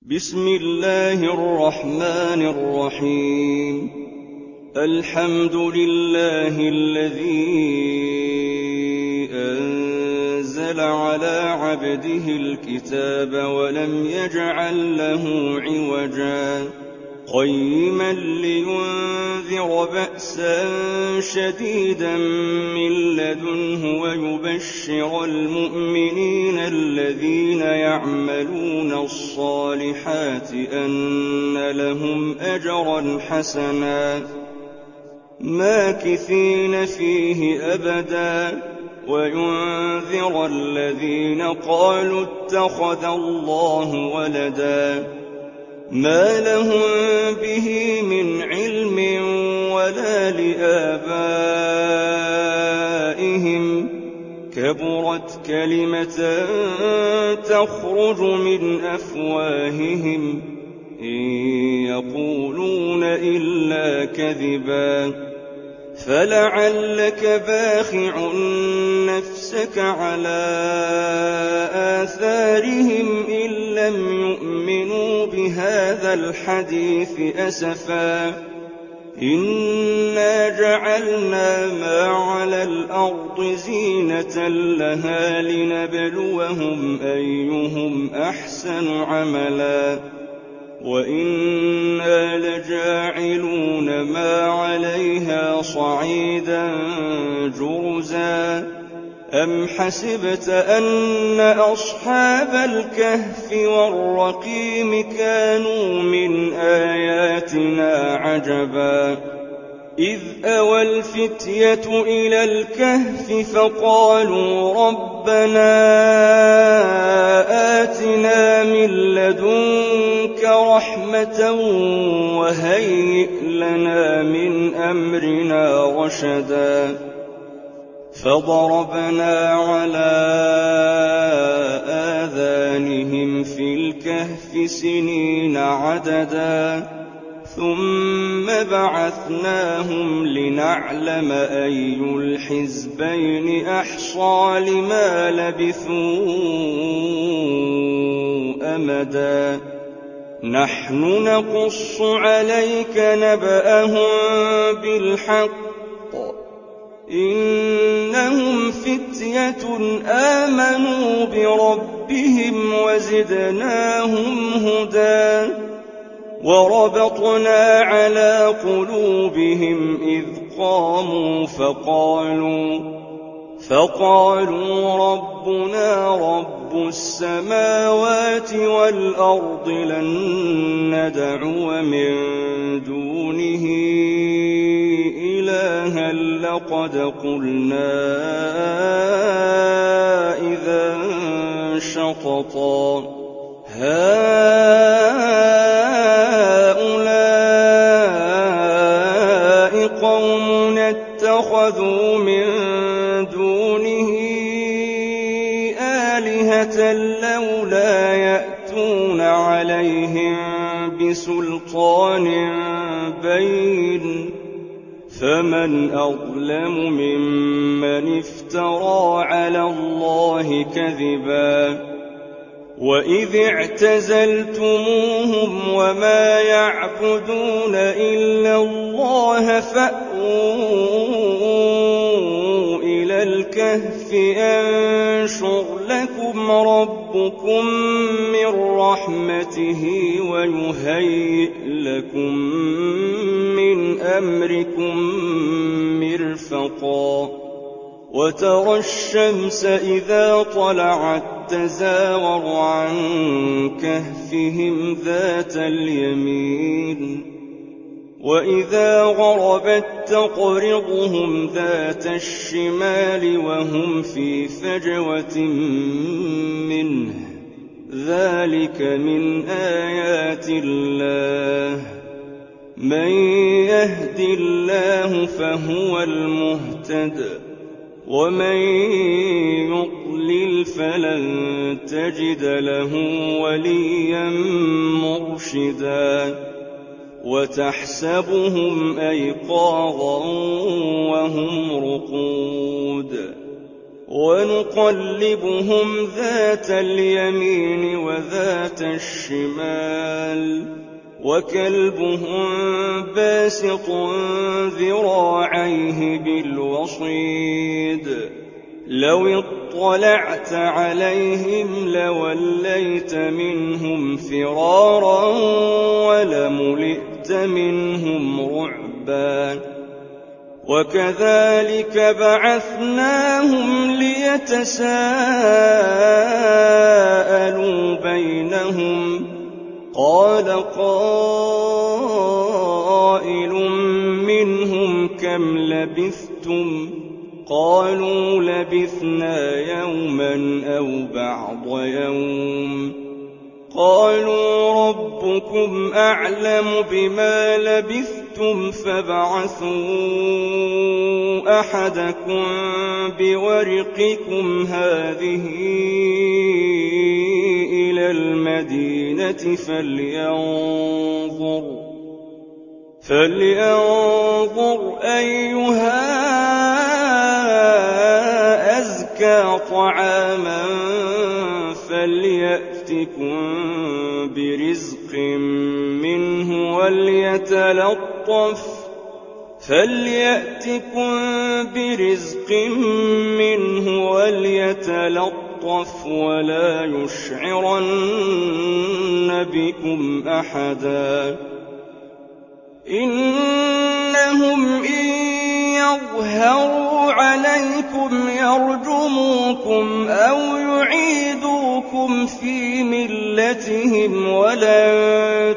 بسم الله الرحمن الرحيم. الحمد لله الذي أنزل على عبده الكتاب ولم يجعل له عوجا قيما لينذر بأسا شديدا من لدنه ويبشر المؤمنين الذين يعملون الصالحات أن لهم أجرا حسنا ماكثين فيه أبدا وينذر الذين قالوا اتخذ الله ولدا ما لهم به من علم ولا لآبائهم كبرت كلمة تخرج من أفواههم إن يقولون إلا كذبا فلعلك باخع نفسك على آثارهم إن لم يؤمنوا بهذا الحديث أسفا إنا جعلنا ما على الأرض زينة لها لنبلوهم أيهم أحسن عملا وإنا لجاعلون ما عليها صعيدا جرزا أم حسبت أن أصحاب الكهف والرقيم كانوا من آياتنا عجبا إذ أوى الفتية إلى الكهف فقالوا ربنا آتنا من لدنك رحمة وهيئ لنا من أمرنا رشدا فضربنا على آذانهم في الكهف سنين عددا ثم بعثناهم لنعلم أي الحزبين أحصى لما لبثوا أمدا نحن نقص عليك نبأهم بالحق إنهم فتية آمنوا بربهم وزدناهم هدى وربطنا على قلوبهم إذ قاموا فقالوا ربنا رب السماوات والأرض لن ندعو من دونه إلها لقد قلنا إذا شططا هؤلاء قوم اتخذوا من دونه آلهة لولا يأتون عليهم بسلطان بين فمن أظلم ممن افترى على الله كذبا وإذ اعتزلتموهم وما يعبدون إلا الله فأووا إلى الكهف ينشر لكم ربكم من رحمته ويهيئ لكم من أمركم مرفقا وترى الشمس إذا طلعت تزاور عن كهفهم ذات اليمين وإذا غربت تقرضهم ذات الشمال وهم في فجوة منه ذلك من آيات الله من يهد الله فهو المهتد ومن يضلل فلن تجد له وليا مرشدا وتحسبهم أيقاظا وهم رقود ونقلبهم ذات اليمين وذات الشمال وكلبهم باسط ذراعيه بالوصيد لو اطلعت عليهم لوليت منهم فرارا ولملئت منهم رعبا وكذلك بعثناهم ليتساءلوا بينهم قال قائل منهم كم لبثتم قالوا لبثنا يوما أو بعض يوم قالوا ربكم أعلم بما لبثتم فابعثوا أحدكم بورقكم هذه إلى المدينة فلينظر أيها أزكى طعاما فليأتكم برزق منه وليتلطف ولا يشعرن بكم أحدا إنهم إن يظهروا عليكم يرجموكم أو يعيدوكم في ملتهم ولن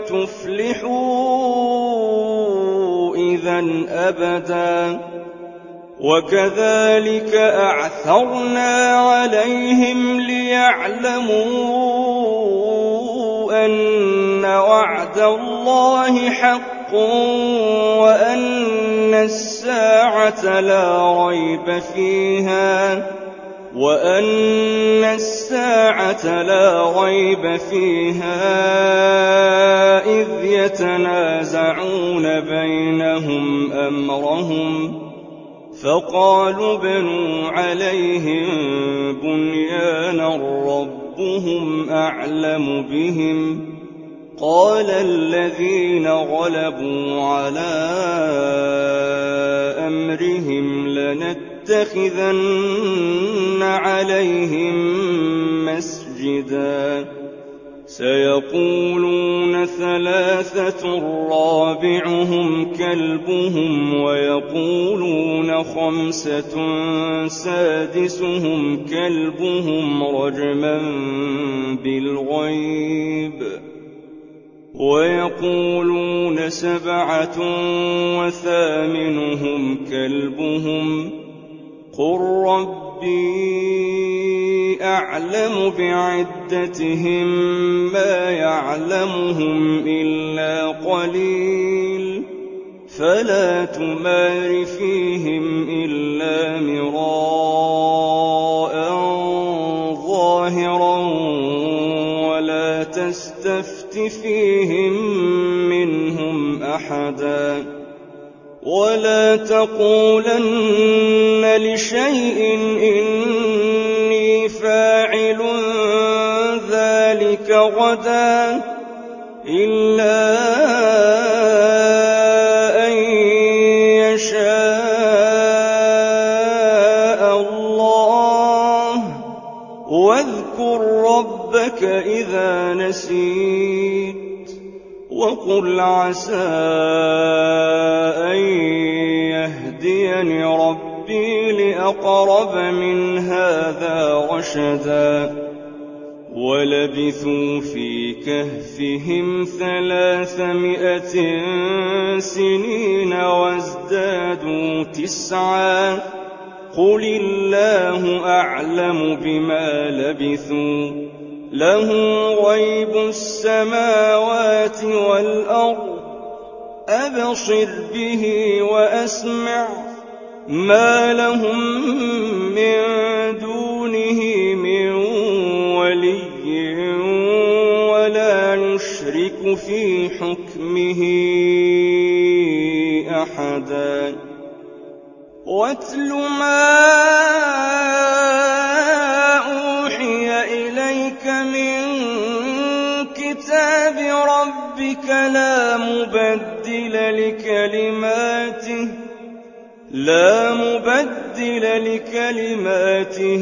تفلحوا إذن أبدا وكذلك أعثرنا عليهم ليعلموا أن وعد الله حق وأن الساعة لا ريب فيها إذ يتنازعون بينهم أمرهم فقالوا ابنوا عليهم بنيانا ربهم أعلم بهم قال الذين غلبوا على أمرهم لنتخذن عليهم مسجدا سيقولون ثلاثة رابعهم كلبهم ويقولون خمسة سادسهم كلبهم رجما بالغيب ويقولون سبعة وثامنهم كلبهم قل ربي أعلم بعدتهم ما يعلمهم إلا قليل فلا تمار فيهم إلا مراء ظاهرا ولا تستفت فيهم منهم أحدا ولا تقولن لشيء إني فاعل ذلك غدا إلا أن يشاء الله واذكر ربك إذا نسيت وقل عسى أن يهديني ربي لأقرب من هذا رشدا ولبثوا في كهفهم 300 سنين وازدادوا 9 قل الله أعلم بما لبثوا له غيب السماوات والأرض أبصر به وأسمع ما لهم من دونه من ولي ولا يشرك في حكمه أحدا واتل ما كتاب ربك لا مبدل لكلماته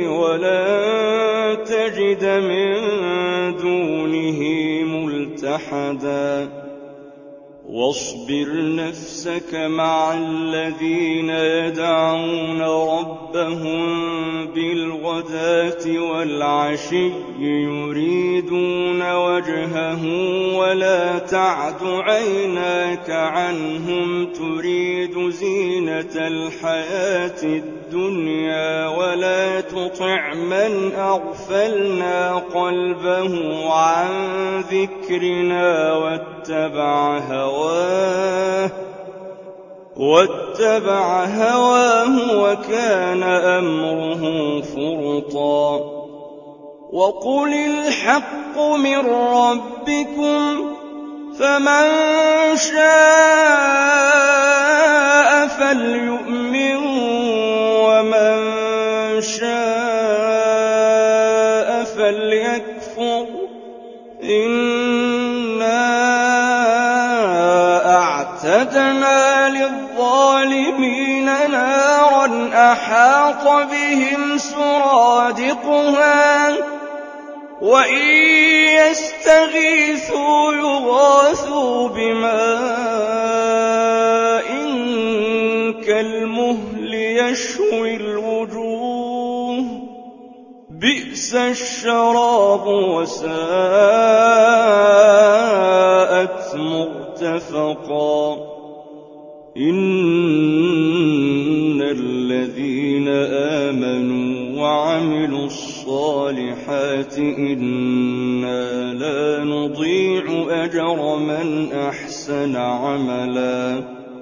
ولن تجد من دونه ملتحدا واصبر نفسك مع الذين يدعون ربهم بالغداة والعشي يريدون وجهه ولا تعد عيناك عنهم تريد زينة الحياة الدنيا ولا تطع من أغفلنا قلبه عن ذكرنا واتبع هواه وكان أمره فرطا وقل الحق من ربكم فمن شاء فليؤمن ومن شاء فليكفر أعتدنا للظالمين نارا أحاط بهم سرادقها وإن يستغيثوا يغاثوا بماء كالمهل يشوي الوجوه بئس الشراب وساءت مرتفقا إن الذين آمنوا وعملوا الصالحات إنا لا نضيع أجر من أحسن عملا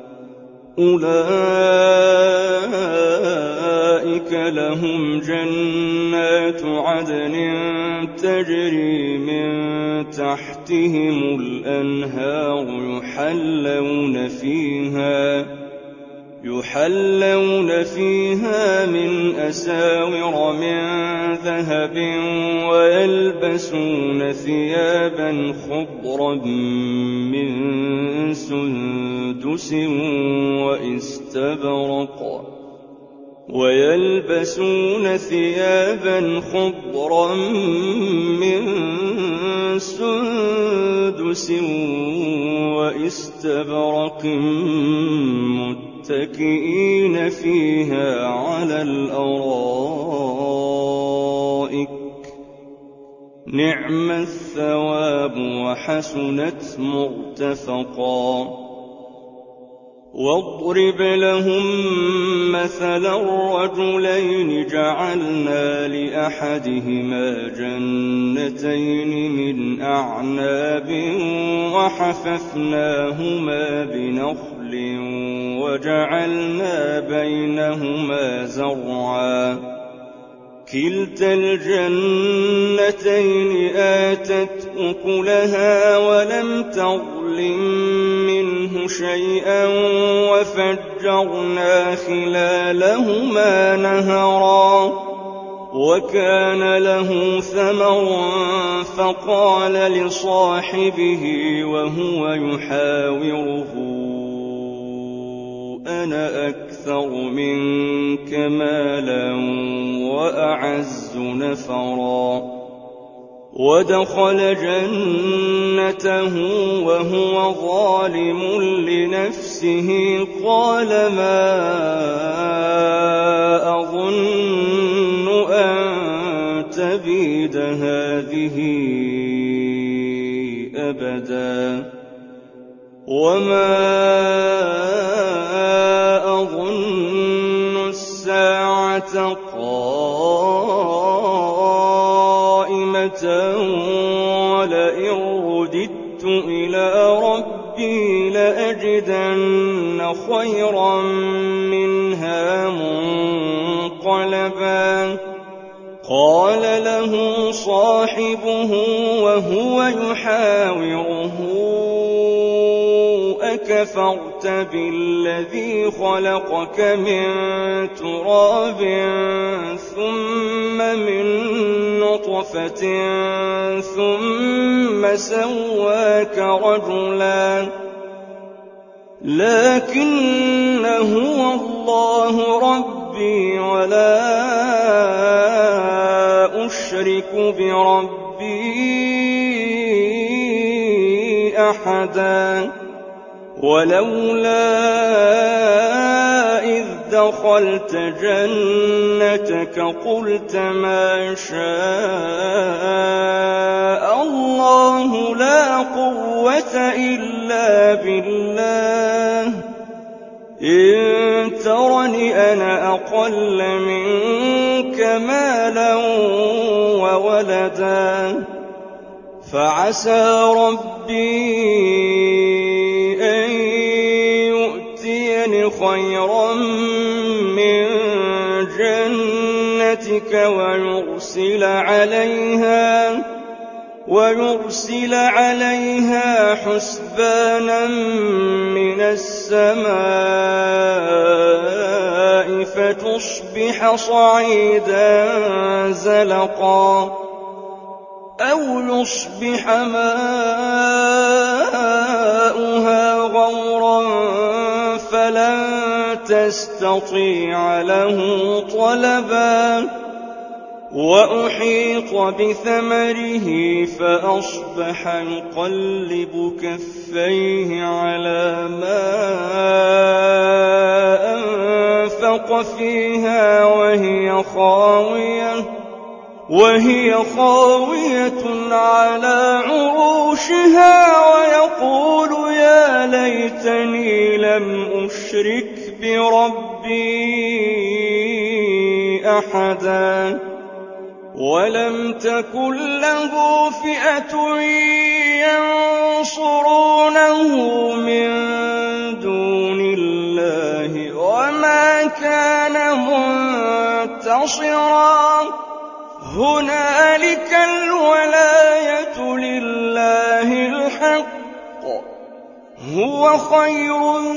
أولئك لهم جنات عدن تجري من تحتهم الأنهار يحلون فيها من أساور من ذهب ويلبسون ثيابا خضرا من سندس واستبرق متكئين فيها على الأرائك نعم الثواب وحسنت مرتفقا واضرب لهم مثلا الرجلين جعلنا لأحدهما جنتين من أعناب وحففناهما بنخل وجعلنا بينهما زرعا كلتا الجنتين آتت أكلها ولم تظلم منه شيئا وفجرنا خلالهما نهرا وكان له ثمر فقال لصاحبه وهو يحاوره أنا أكثر منك مالا وأعز نفرا ودخل جنته وهو ظالم لنفسه قال ما أظن أن تبيد هذه أبدا وما أظن الساعة قائمة ولئن رددت إلى ربي لأجدن خيرا منها منقلبا قال له صاحبه وهو يحاوره كفرت بالذي خلقك من تراب ثم من نطفة ثم سواك رجلا لكن هو الله ربي ولا أشرك بربي أحدا ولولا إذ دخلت جنتك قلت ما شاء الله لا قوة إلا بالله إن ترني أنا أقل منك مالا وولدا فعسى ربي أن يؤتيني خيرا من جنتك ويرسل عليها حسبانا من السماء فتصبح صعيدا زلقا أو يصبح ماؤها غورا فلن تستطيع له طلبا وأحيط بثمره فأصبح يقلب كفيه على ما أنفق فيها وهي خاوية على عروشها ويقول يا ليتني لم أشرك بربي أحدا ولم تكن له فئة ينصرونه من دون الله وما كان منتصرا هنالك الولاية لله الحق هو خير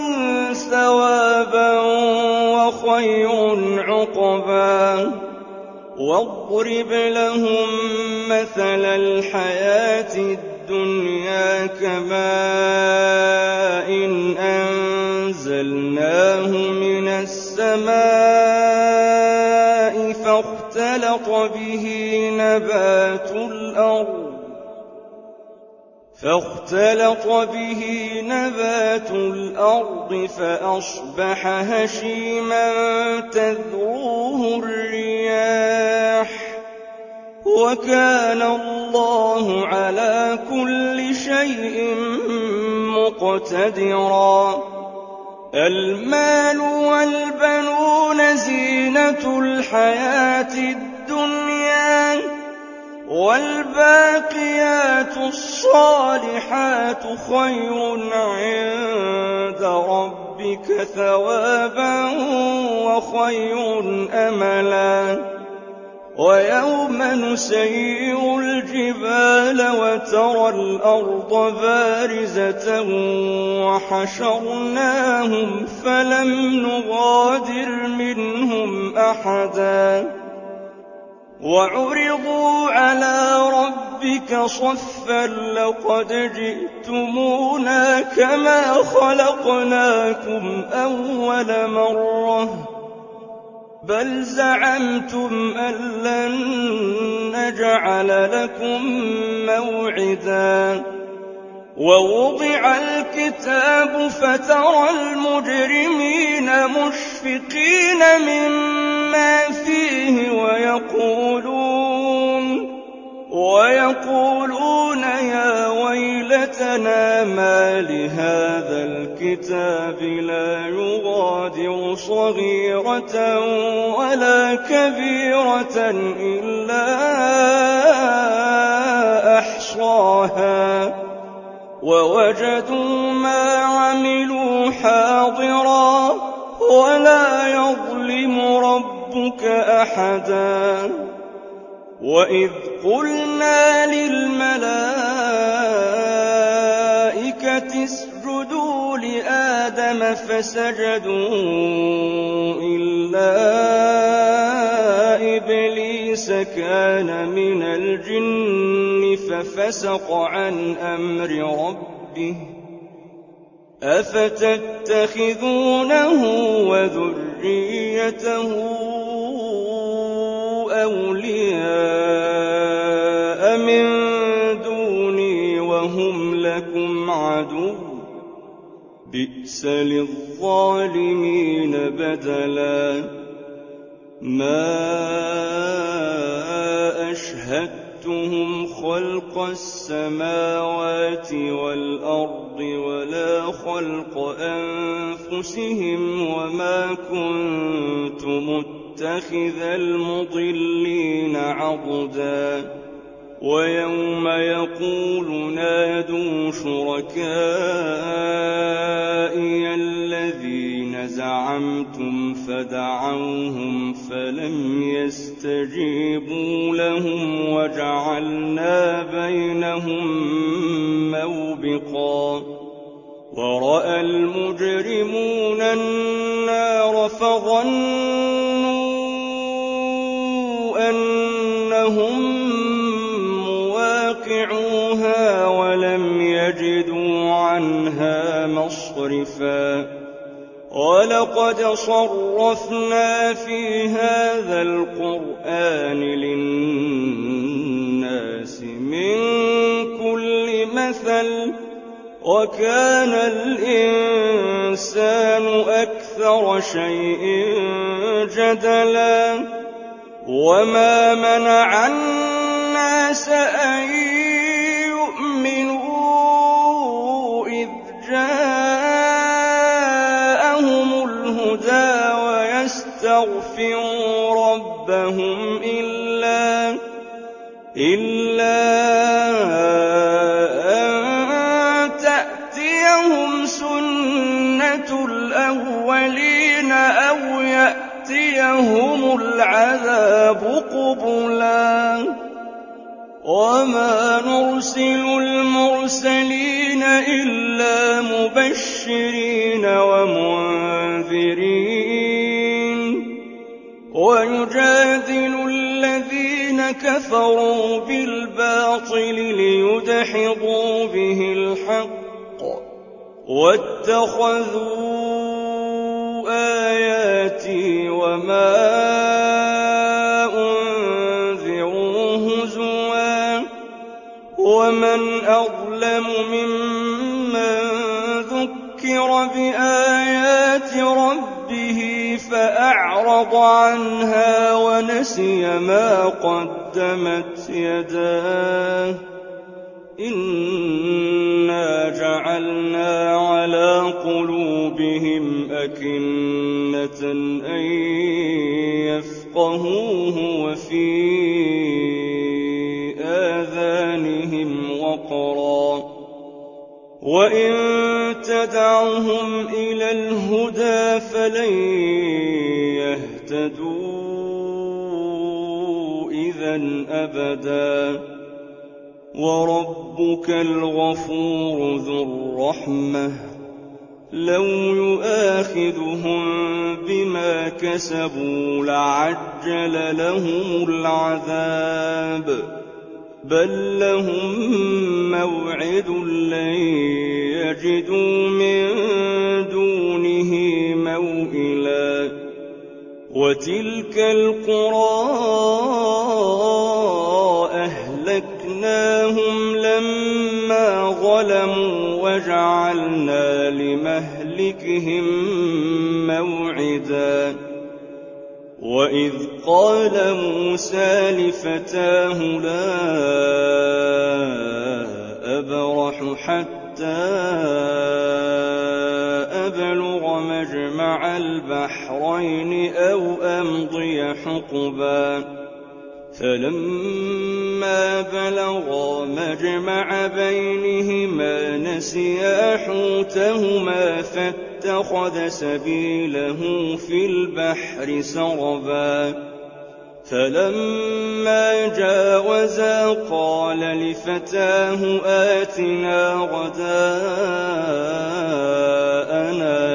ثوابا وخير عقبا واضرب لهم مثل الحياة الدنيا كماء أنزلناه من السماء فاختلط به نبات الأرض فأصبح هشيما تذروه الرياح وكان الله على كل شيء مقتدرا المال والبنون زينة الحياة الدنيا والباقيات الصالحات خير عند ربك ثوابا وخير أملا ويوم نسير الجبال وترى الأرض بارزة وحشرناهم فلم نغادر منهم أحدا وعرضوا على ربك صفا لقد جئتمونا كما خلقناكم أول مرة بل زعمتم أن لن نجعل لكم موعدا ووضع الكتاب فترى المجرمين مشفقين مما فيه ويقولون يا ويلتنا ما لهذا الكتاب لا يغادر صغيرة ولا كبيرة إلا أحصاها ووجدوا ما عملوا حاضرا ولا يظلم ربك أحدا وإذ قلنا للملائكة اسجدوا لآدم فسجدوا إلا إبليس كان من الجن ففسق عن أمر ربه أفتتخذونه وذريته أولياء من دوني وهم لكم عدو بئس للظالمين بدلا ما أشهدتهم خلق السماوات والأرض ولا خلق أنفسهم وما كنت متخذ المضلين عضدا ويوم يقول نادوا شركائي الذين زعمتم فدعوهم فلم يستجيبوا لهم وجعلنا بينهم موبقا ورأى المجرمون النار فظنوا أنهم مواقعوها ولم يجدوا عنها مصرفا ولقد صرفنا في هذا القرآن للناس من كل مثل وكان الإنسان أكثر شيء جدلا وما منع الناس أن يؤمنوا إذ جاءهم الهدى ويستغفروا ربهم إلا أن تأتيهم سنة الأولين أو يأتيهم العذاب قبلا وما نرسل المرسلين إلا مبشرين ومنذرين ويجادل الذين كفروا بالباطل ليدحضوا به الحق واتخذوا آياتي وما أنذروا هزوا ومن أظلم ممن ذكر بآيات ربه فأعرض عنها ونسي ما قدمت يداه إنا جعلنا على قلوبهم أكنة أن يفقهوه وفي آذانهم وقرا وإن تدعهم إلى الهدى فلن يهتدوا إذا أبدا وربك الغفور ذو الرحمة لو يؤاخذهم بما كسبوا لعجل لهم العذاب بل لهم موعد لن يجدوا من دونه موئلا وتلك القرى أهلكناهم لما ظلموا وجعلنا لمهلكهم موعدا وإذ قال موسى لفتاه لا أبرح حتى أبلغ مجمع البحرين أو أمضي حقبا فلما بلغا مجمع بينهما نسيا حوتهما فاتخذ سبيله في البحر سربا فلما جاوزا قال لفتاه آتنا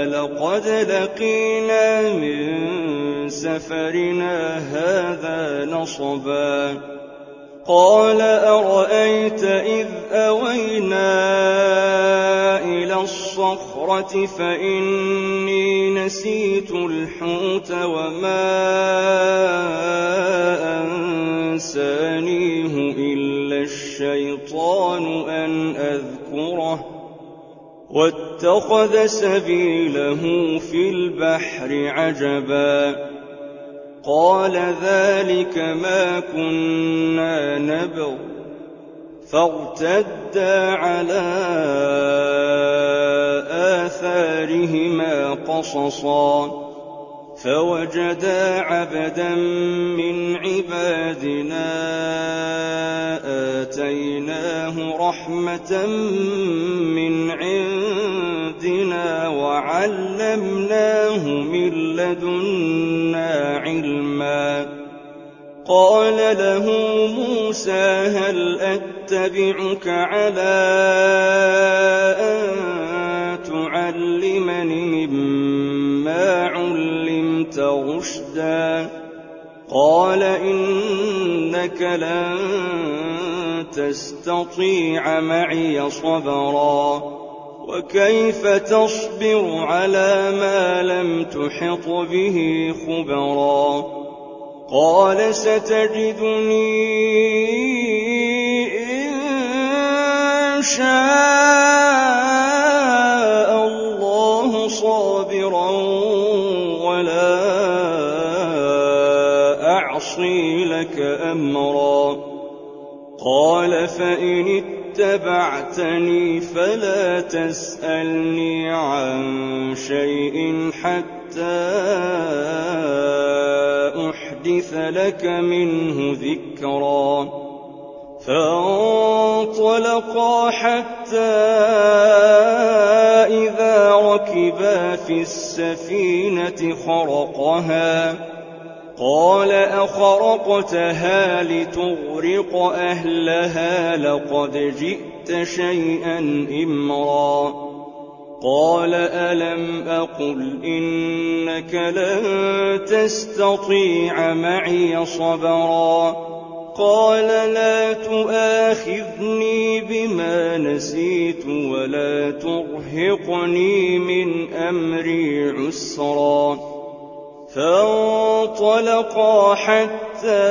لقد لقينا من سفرنا هذا نصبا قال أرأيت إذ أوينا إلى الصخرة فإني نسيت الحوت وما أنسانيه إلا الشيطان أن أذكره واتخذ سبيله في البحر عجبا قال ذلك ما كنا نبغ فارتدا على آثارهما قصصا فوجدا عبدا من عبادنا آتيناه رحمة من عندنا وعلمناه من لدنا علما قال له موسى هل أتبعك على أن تعلمني مما علمت رشدا قال إنك لن تستطيع معي صبرا وكيف تصبر على ما لم تحط به خبرا قال ستجدني إن شاء الله صابرا ولا أعصي لك أمرا قال فإن اتبعتني فلا تسألني عن شيء حتى أحدث لك منه ذكرا فانطلقا حتى إذا ركبا في السفينة خرقها قال أخرقتها لتغرق أهلها لقد جئت شيئا إمرا قال ألم أقل إنك لن تستطيع معي صبرا قال لا تؤاخذني بما نسيت ولا ترهقني من أمري عسرا فانطلقا حتى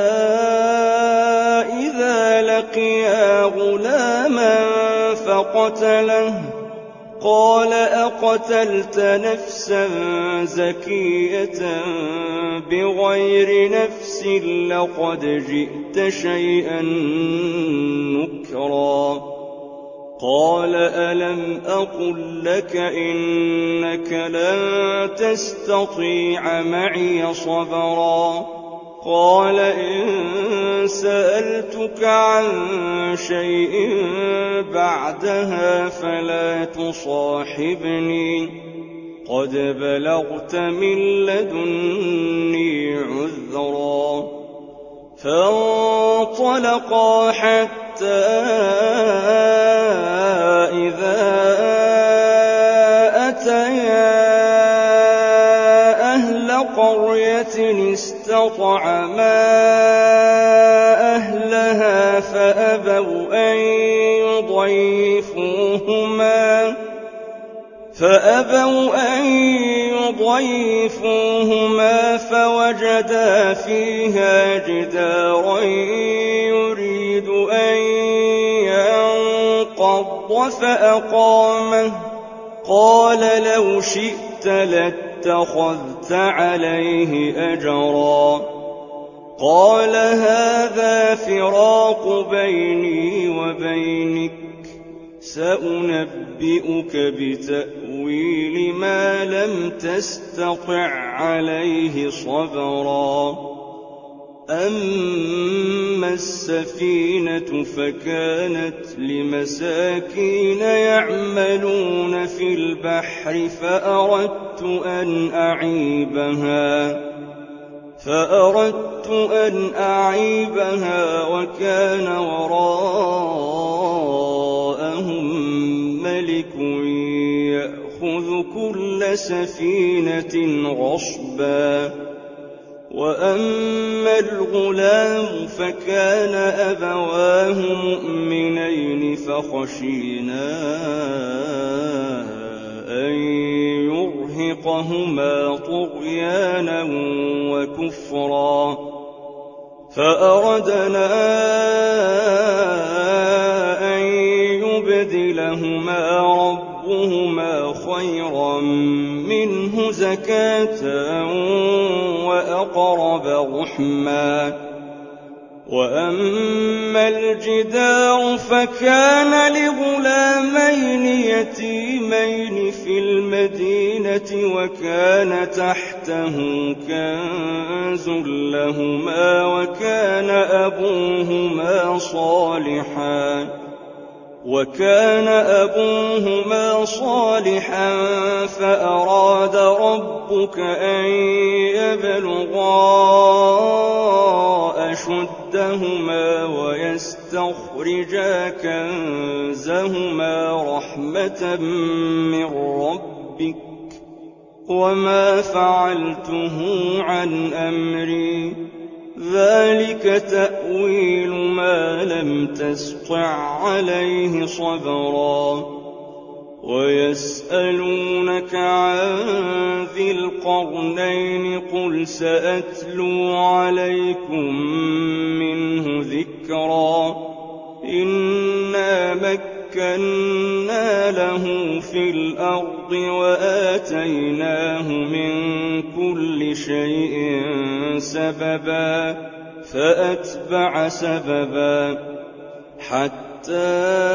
إذا لقيا غلاما فقتله قال أقتلت نفسا زكية بغير نفس لقد جئت شيئا نكرا قال ألم أقل لك إنك لن تستطيع معي صبرا قال إن سألتك عن شيء بعدها فلا تصاحبني قد بلغت من لدني عذرا فانطلقا حتى إذا أتيا أهل قرية استطعما أهلها فأبوا أن يضيفوهما فوجدا فيها جدارا يريد أن ينقض فأقامه قال لو شئت لاتخذت عليه أجرا قال هذا فراق بيني وبينك سأنبئك بتأويل ما لم تستطع عليه صبرا أما السفينة فكانت لمساكين يعملون في البحر فأردت أن أعيبها وكان وراءهم ملك يأخذ كل سفينة غصبا. وأما الغلام فكان أبواه مؤمنين فخشينا أن يرهقهما طغيانا وكفرا، فأردنا أن يبدلهما ربهما خيرا منه زكاة وأقرب رحما. وأما الجدار فكان لغلامين يتيمين في المدينة وكان تحته كنز لهما وكان أبوهما صالحا فأراد ربك أن يبلغا أشدهما ويستخرجا كنزهما رحمة من ربك وما فعلته عن أمري ذلك تأويل ما لم تسطع عليه صبرا. ويسألونك عن ذي القرنين قل سأتلو عليكم منه ذكرا. إنا مكنا له في الأرض وآتيناه من كل شيء سببا فأتبع سببا حتى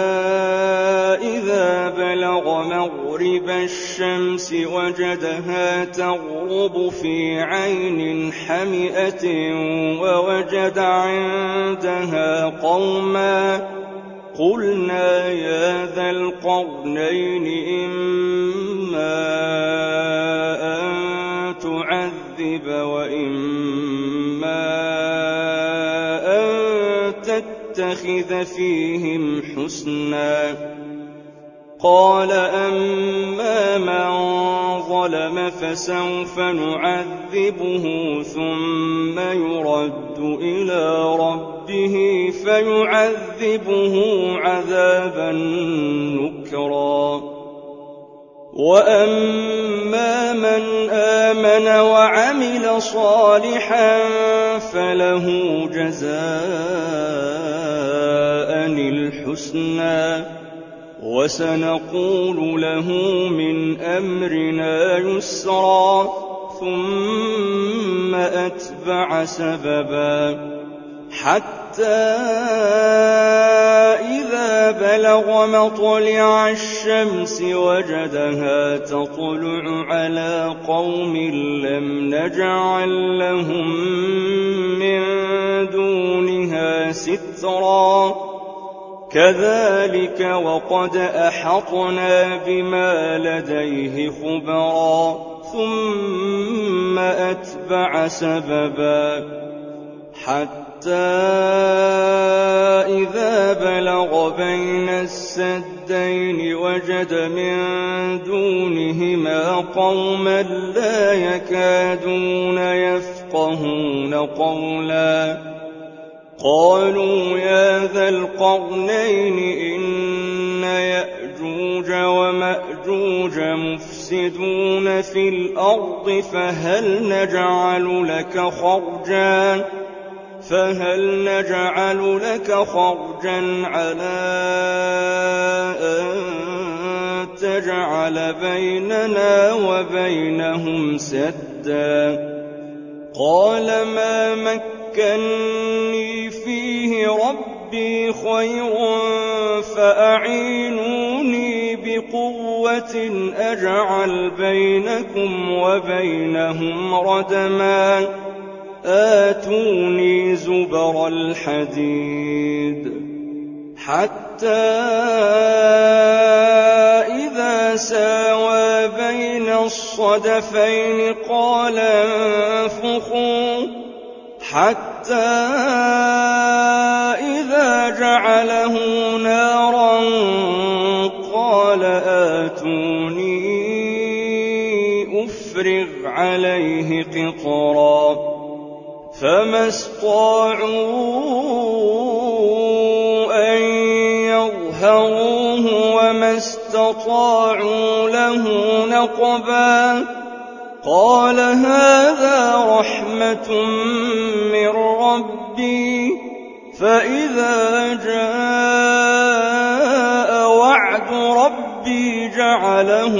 إذا بلغ مغرب الشمس وجدها تغرب في عين حمئة ووجد عندها قوما قلنا يا ذا القرنين إما أن تعذب وإما أن تتخذ فيهم حسنا. قال أما من ظلم فسوف نعذبه ثم يرد إلى ربه فيعذبه عذابا نكرا. وأما من آمن وعمل صالحا فله جزاء الحسنى وسنقول له من أمرنا يسرا. ثم أتبع سببا حتى إذا بلغ مطلع الشمس وجدها تطلع على قوم لم نجعل لهم من دونها سترا. كذلك وقد أحطنا بما لديه خبرا. ثم أتبع سببا حتى إذا بلغ بين السدين وجد من دونهما قوما لا يكادون يفقهون قولا. قالوا يا ذا القرنين إن يأجوج ومأجوج مفسدون في الأرض فهل نجعل لك خرجا على أن تجعل بيننا وبينهم سدا. قال ما مكني فيه ربي خير فأعينوني بقوة أجعل بينكم وبينهم ردما. آتوني زبر الحديد حتى إذا ساوى بين الصدفين قال انفخوا حتى إذا جعله نارا قال آتوني تفرغ عليه قطرا فما استطاعوا أن يظهروه وما استطاعوا له نقبا قال هذا رحمة من ربي فإذا جاء وعد ربي جعله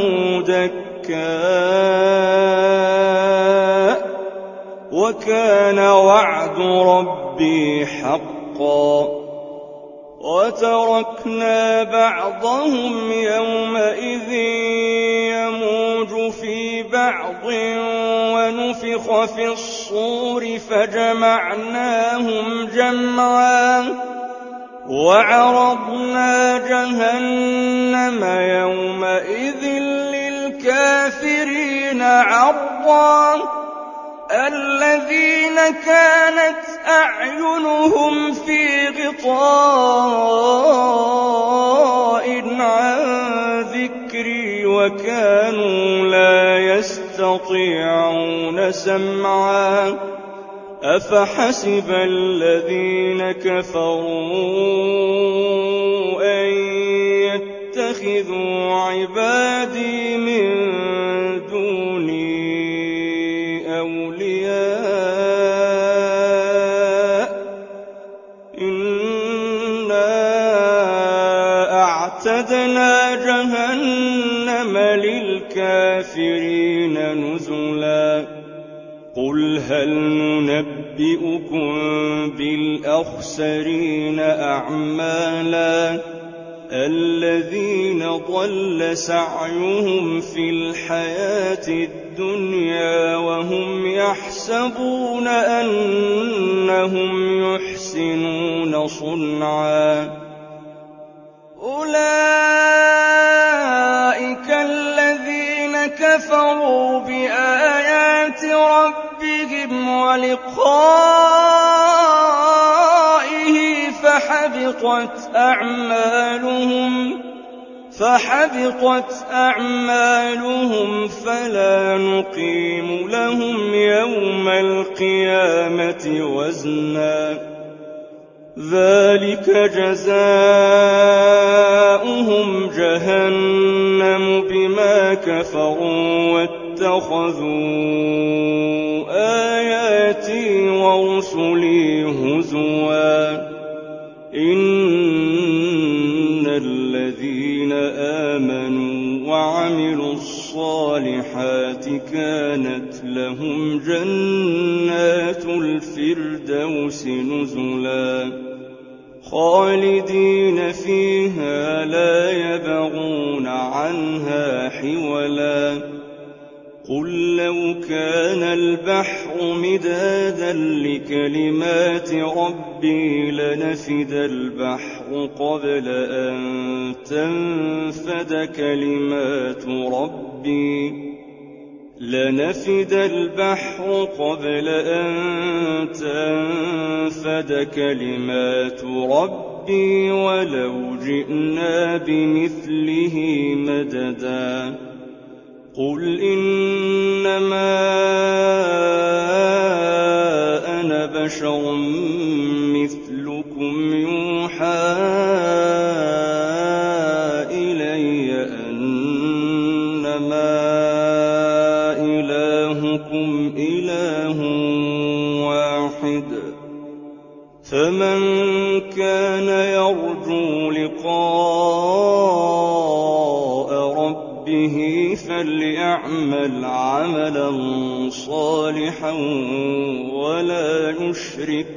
دكاء وكان وعد ربي حقا وتركنا بعضهم يومئذ يموج في بعض ونفخ في الصور فجمعناهم جمعا وعرضنا جهنم يومئذ للكافرين عرضا الذين كانت أعينهم في غطاء عن ذكري وكانوا لا يستطيعون سمعا أفحسب الذين كفروا أن يتخذوا عبادي من دوني أولياء إنا أعتدنا جهنم للكافرين نزلا قل هل ننبئكم بالأخسرين أعمالا الذين ضل سعيهم في الحياة الدنيا وهم يحسبون أنهم يحسنون صنعا أولئك الذين كفروا بآيات ربهم ولقائه فحبطت أعمالهم فلا نقيم لهم يوم القيامة وزنا ذلك جزاؤهم جهنم بما كفروا واتخذوا آياتي ورسلي هزوا إن الذين آمنوا وعملوا الصالحات كانت لهم جنات الفردوس نزلا خالدين فيها لا يبغون عنها حولا قل لو كان البحر مدادا لكلمات ربي لنفد البحر قبل أن تنفد كلمات ربي ولو جئنا بمثله مددا قل إنما أنا بشر مثلكم يوحى إلي أنما إلهكم إله واحد فمن كان يرجو لقاء ربه فليعمل عملا صالحا ولا يشرك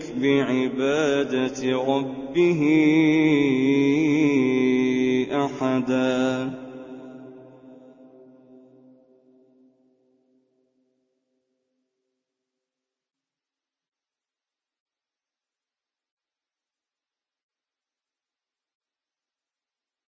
بعبادة ربه أحدا